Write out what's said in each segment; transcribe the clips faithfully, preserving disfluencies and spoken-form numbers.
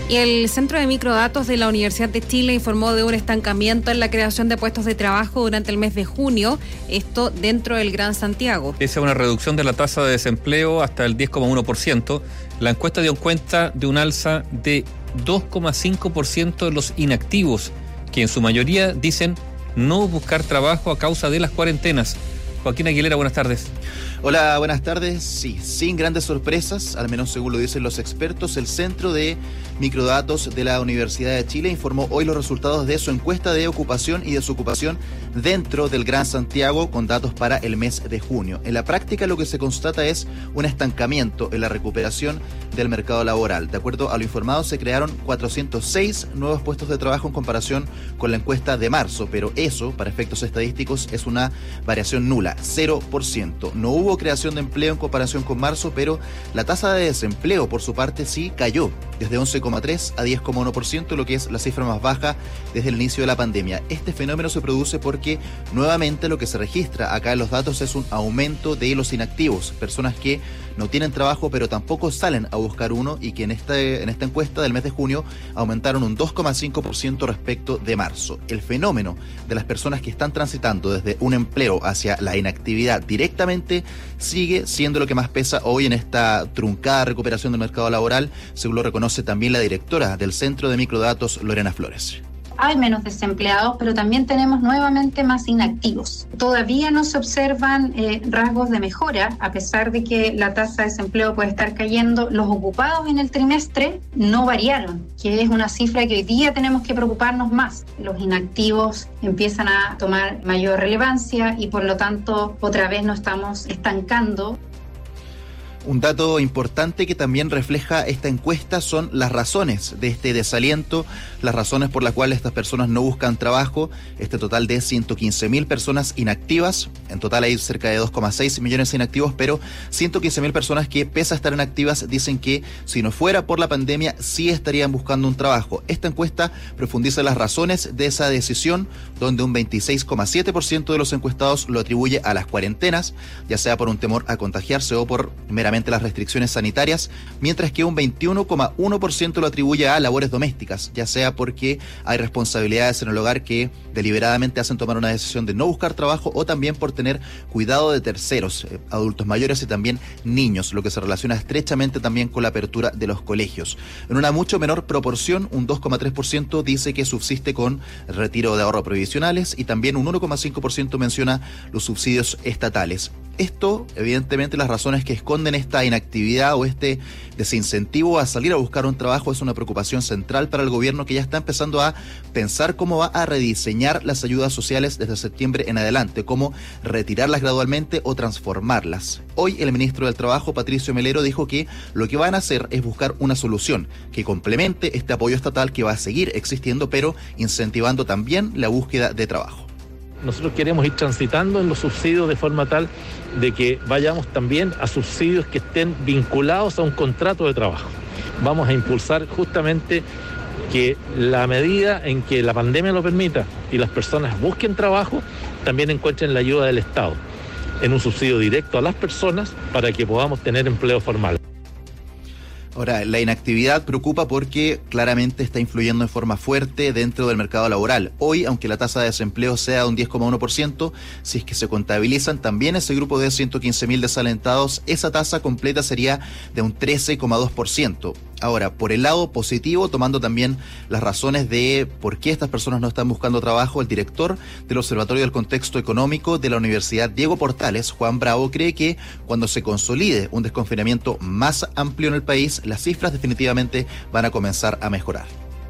Y el Centro de Microdatos de la Universidad de Chile informó de un estancamiento en la creación de puestos de trabajo durante el mes de junio, esto dentro del Gran Santiago. Pese a una reducción de la tasa de desempleo hasta el diez coma uno por ciento, la encuesta dio cuenta de un alza de dos coma cinco por ciento de los inactivos, que en su mayoría dicen no buscar trabajo a causa de las cuarentenas. Joaquín Aguilera, buenas tardes. Hola, buenas tardes. Sí, sin grandes sorpresas, al menos según lo dicen los expertos, el Centro de Microdatos de la Universidad de Chile informó hoy los resultados de su encuesta de ocupación y desocupación dentro del Gran Santiago con datos para el mes de junio. En la práctica lo que se constata es un estancamiento en la recuperación del mercado laboral. De acuerdo a lo informado, se crearon cuatrocientos seis nuevos puestos de trabajo en comparación con la encuesta de marzo, pero eso, para efectos estadísticos, es una variación nula, cero por ciento. No hubo creación de empleo en comparación con marzo, pero la tasa de desempleo, por su parte, sí cayó desde once coma tres a diez coma uno por ciento, lo que es la cifra más baja desde el inicio de la pandemia. Este fenómeno se produce porque nuevamente lo que se registra acá en los datos es un aumento de los inactivos, personas que no tienen trabajo pero tampoco salen a buscar uno, y que en esta, en esta encuesta del mes de junio aumentaron un dos coma cinco por ciento respecto de marzo. El fenómeno de las personas que están transitando desde un empleo hacia la inactividad directamente sigue siendo lo que más pesa hoy en esta truncada recuperación del mercado laboral, según lo reconoce también la directora del Centro de Microdatos, Lorena Flores. Hay menos desempleados, pero también tenemos nuevamente más inactivos. Todavía no se observan eh, rasgos de mejora, a pesar de que la tasa de desempleo puede estar cayendo. Los ocupados en el trimestre no variaron, que es una cifra que hoy día tenemos que preocuparnos más. Los inactivos empiezan a tomar mayor relevancia y por lo tanto otra vez nos estamos estancando. Un dato importante que también refleja esta encuesta son las razones de este desaliento, las razones por las cuales estas personas no buscan trabajo. Este total de ciento quince mil personas inactivas, en total hay cerca de dos coma seis millones de inactivos, pero ciento quince mil personas que, pese a estar inactivas, dicen que si no fuera por la pandemia sí estarían buscando un trabajo. Esta encuesta profundiza las razones de esa decisión, donde un veintiséis coma siete por ciento de los encuestados lo atribuye a las cuarentenas, ya sea por un temor a contagiarse o por meramente las restricciones sanitarias, mientras que un veintiuno coma uno por ciento lo atribuye a labores domésticas, ya sea porque hay responsabilidades en el hogar que deliberadamente hacen tomar una decisión de no buscar trabajo, o también por tener cuidado de terceros, eh, adultos mayores y también niños, lo que se relaciona estrechamente también con la apertura de los colegios. En una mucho menor proporción, un dos coma tres por ciento dice que subsiste con retiro de ahorro provisionales, y también un uno coma cinco por ciento menciona los subsidios estatales. Esto, evidentemente, las razones que esconden esta inactividad o este desincentivo a salir a buscar un trabajo es una preocupación central para el gobierno, que ya está empezando a pensar cómo va a rediseñar las ayudas sociales desde septiembre en adelante, cómo retirarlas gradualmente o transformarlas. Hoy el ministro del Trabajo, Patricio Melero, dijo que lo que van a hacer es buscar una solución que complemente este apoyo estatal que va a seguir existiendo, pero incentivando también la búsqueda de trabajo. Nosotros queremos ir transitando en los subsidios de forma tal de que vayamos también a subsidios que estén vinculados a un contrato de trabajo. Vamos a impulsar justamente que la medida en que la pandemia lo permita y las personas busquen trabajo, también encuentren la ayuda del Estado en un subsidio directo a las personas para que podamos tener empleo formal. Ahora, la inactividad preocupa porque claramente está influyendo en forma fuerte dentro del mercado laboral. Hoy, aunque la tasa de desempleo sea de un diez coma uno por ciento, si es que se contabilizan también ese grupo de ciento quince mil desalentados, esa tasa completa sería de un trece coma dos por ciento. Ahora, por el lado positivo, tomando también las razones de por qué estas personas no están buscando trabajo, el director del Observatorio del Contexto Económico de la Universidad Diego Portales, Juan Bravo, cree que cuando se consolide un desconfinamiento más amplio en el país, las cifras definitivamente van a comenzar a mejorar.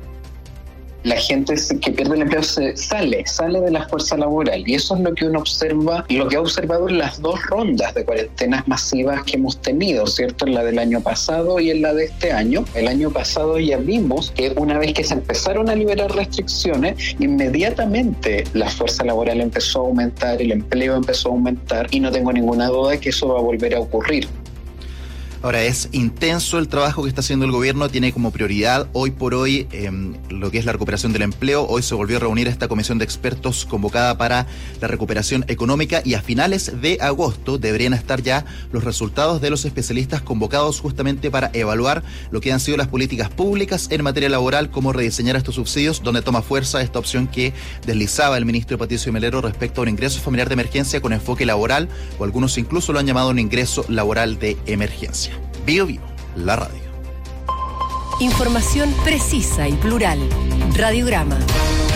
La gente que pierde el empleo se sale, sale de la fuerza laboral, y eso es lo que uno observa, lo que ha observado en las dos rondas de cuarentenas masivas que hemos tenido, ¿cierto? En la del año pasado y en la de este año. El año pasado ya vimos que una vez que se empezaron a liberar restricciones, inmediatamente la fuerza laboral empezó a aumentar, el empleo empezó a aumentar, y no tengo ninguna duda que eso va a volver a ocurrir. Ahora, es intenso el trabajo que está haciendo el gobierno, tiene como prioridad hoy por hoy eh, lo que es la recuperación del empleo. Hoy se volvió a reunir esta comisión de expertos convocada para la recuperación económica y a finales de agosto deberían estar ya los resultados de los especialistas convocados justamente para evaluar lo que han sido las políticas públicas en materia laboral, cómo rediseñar estos subsidios, donde toma fuerza esta opción que deslizaba el ministro Patricio Melero respecto a un ingreso familiar de emergencia con enfoque laboral, o algunos incluso lo han llamado un ingreso laboral de emergencia. Bio Bio, la radio. Información precisa y plural. Radiograma.